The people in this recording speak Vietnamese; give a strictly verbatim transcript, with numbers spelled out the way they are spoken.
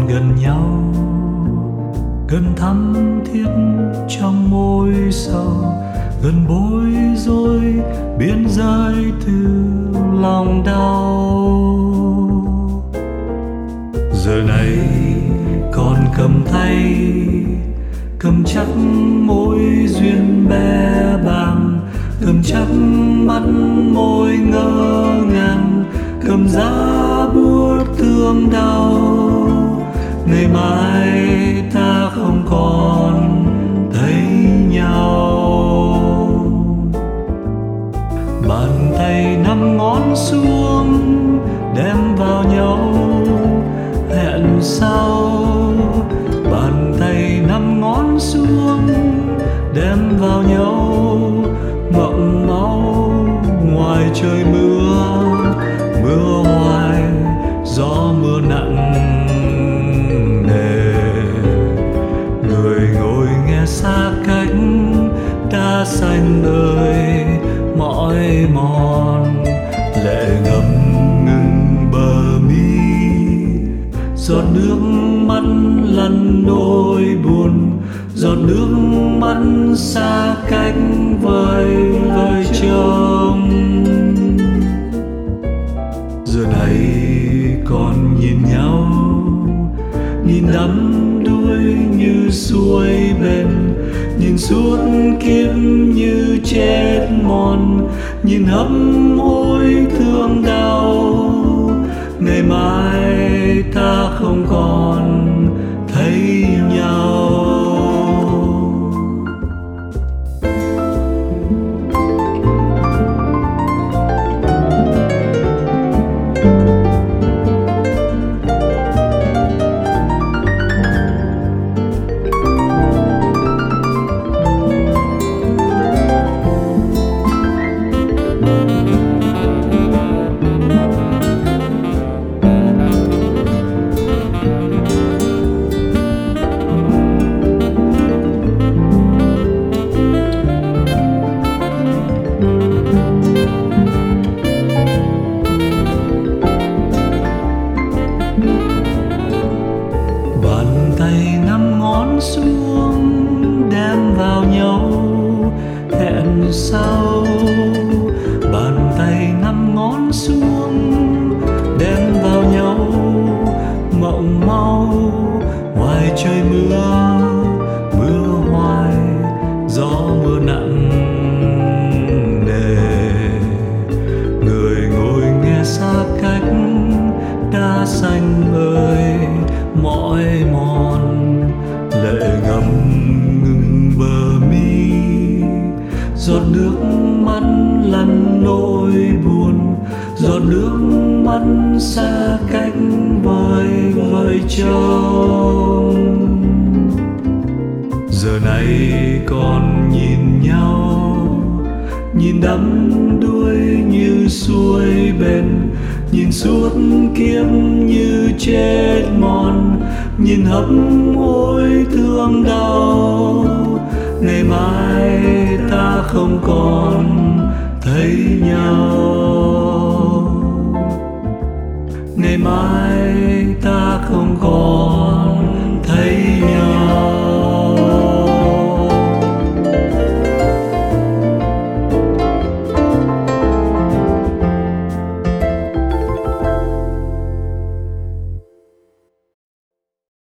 gần nhau, gần thắm thiết trong môi sầu, gần bối rối biên giới từ lòng đau. Giờ này còn cầm tay, cầm chắc môi duyên bé bàng, cầm chắc mắt môi ngỡ ngàng, cầm giá buốt thương đau. Ngày mai ta không còn thấy nhau. Bàn tay năm ngón xuống đem vào nhau, hẹn sau. Bàn tay năm ngón xuống đem vào nhau, mộng máu ngoài trời mưa, mưa hoài gió mưa nặng nề. Người ngồi nghe xa cách đã xanh ơi mỏi mòn, lệ ngập ngừng bờ mi. Giọt nước mắt lăn đôi buồn, giọt nước mắt xa cách vời vời trông. Giờ này còn nhìn nhau, nhìn đắm đuối như xuôi bên, nhìn suốt kiếp như chết mòn, nhìn hấp hối thương đau. Ngày mai ta không còn thấy nhau. Xuống đem vào nhau, hẹn sau. Bàn tay năm ngón xuống đem vào nhau, mộng mau ngoài trời mưa, mưa hoài gió mưa nặng nề. Người ngồi nghe xa cách đã xanh ơi mỏi mòn, lệ ngập ngừng bờ mi. Giọt nước mắt lăn nỗi buồn, giọt nước mắt xa cách vời vời trông. Giờ này còn nhìn nhau, nhìn đắm đuối như xuôi bên, nhìn suốt kiếp như chết mòn, nhìn hấp hối thương đau. Ngày mai ta không còn thấy nhau. Ngày mai ta không còn